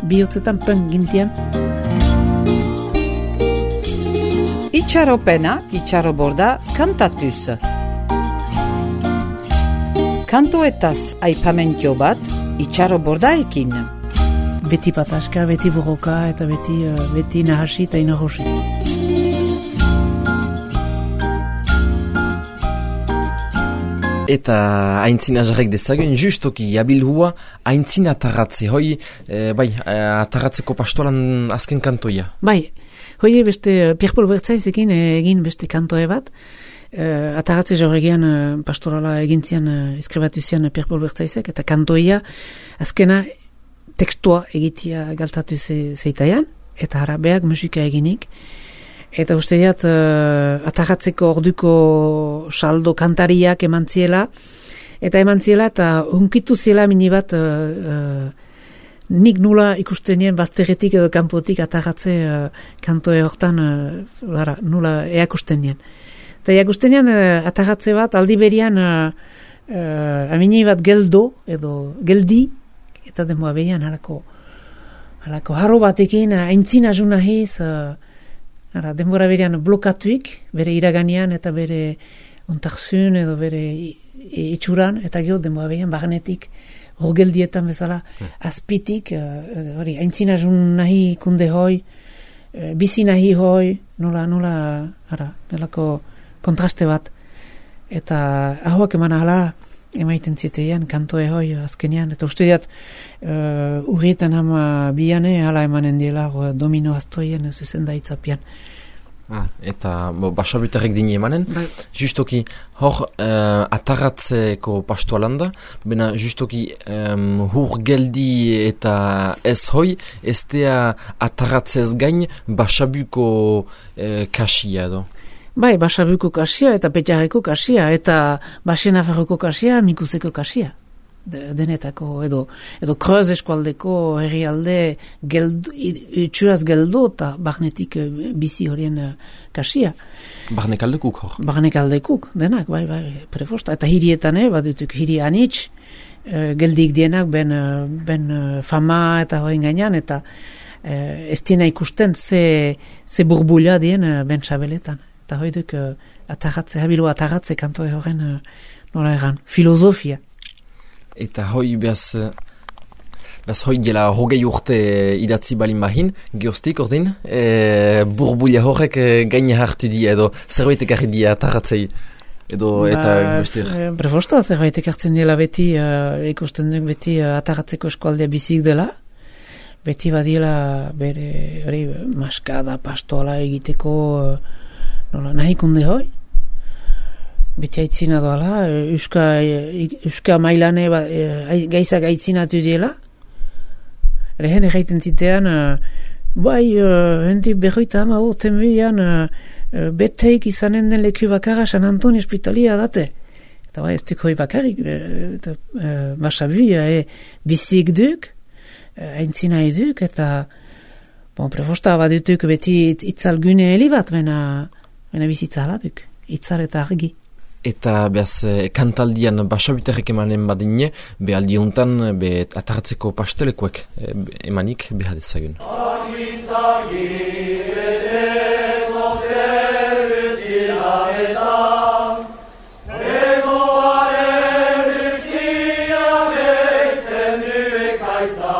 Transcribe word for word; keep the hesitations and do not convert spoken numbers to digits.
bihotzetan pen gintian. Itxaropena, itxaroborda, kantatuz. Kantoetaz aipamentio bat, itxarobordaekin. Beti pataska, beti borroka eta beti, uh, beti nahasi eta inahosi. Eta haintzin ajarek dezagun, justoki abilhua haintzin atarratze, hoi, e, bai, atarratzeko pastoran azken kantoia. Bai, hoi beste Pierre Paul Bertzaizekin egin beste kantoe bat, Uh, atarratze jorregian uh, pastorala egintzian uh, eskribatu zian Pierre Paul Bertzaizek, eta kantoia azkena tekstua egitia galtatu ze, zeitaian, eta harabeak musika eginik. Eta uste diat uh, atarratzeko orduko saldo kantariak eman ziela, eta eman ziela, eta hunkitu ziela mini bat uh, uh, nik nula ikusten nien bazterretik edo kanpotik atarratze uh, kantoe hortan uh, nula eakusten nien. Eta jakustenean uh, atarratze bat aldi berian uh, uh, amini bat geldo edo geldi eta denboa behian halako halako harro batekin aintzin azu nahiz uh, denbora berian blokatuik bere iraganian eta bere ontarzun edo bere itxuran eta gero denboa behian barnetik hor geldietan bezala hmm. azpitik uh, hori aintzin azu nahi kunde hoi uh, bizi nahi hoi nola nola ara belako kontraste bat, eta ahoak eman ahala emaiten zitean, kantoe hoi azkenean, eta uste diat uh, urrietan hama biane hala emanen diela domino aztoien zuzen da itzapian. Ah, eta bo, basabutarek dini emanen, bai. Justoki hor uh, atarratzeko pastoalanda, bena justoki um, hur geldi eta ez hoi, ez dea atarratzez gain basabuko uh, kasia edo. Bai, basabuko kasia eta petxarreko kasia eta basenafarroko kasia, mikuseko kasia. De, denetako edo edo Kreuz eskualdeko herrialde geldu, itxuaz geldu eta barnetik bizi horien kasia. Barnek aldekuk hor? Barnek aldekuk, denak, bai, bai, prefosta. Eta hirietan, eh, badutuk hiri anitz, eh, geldik dienak ben, ben fama eta horien gainean, eta eh, ez diena ikusten ze, ze burbula dien ben txabeletan. Eta hoi duk uh, atarratze, habilu atarratze kantoe horren uh, nola egan, filosofia. Eta hoi behaz, behaz hoi gela hogei urte idatzi balin bahin, geostik ordin, e, burbulia horrek gaine hartu dia edo zerbaitek harri dia atarratzei edo ba, eta bestir. E, prefosta zerbaitek hartzen dela beti, uh, ikusten duk beti uh, atarratzeko eskualdea bizik dela, beti badiela bere hori maskada, pastola egiteko uh, nola, nahi kunde hoi, beti aitzina doala, euska, euska mailane ba, e, gaizak aitzinatu diela, lehen egiten zitean, bai, henti berroita hama urten bian, beteik izanen den leku bakarra San Antoni Hospitalia date. Eta bai, ez duk hoi bakarrik, eta basabu, e, bizik duk, aintzina eduk, eta bon, prefosta badutuk beti itzalgune heli bat, bena Baina bizitza haladuk, itzar eta argi. Eta behaz kantaldian basabutarek emanen badine, be aldi hontan be atarratzeko pastelekoek emanik behadezagun. It's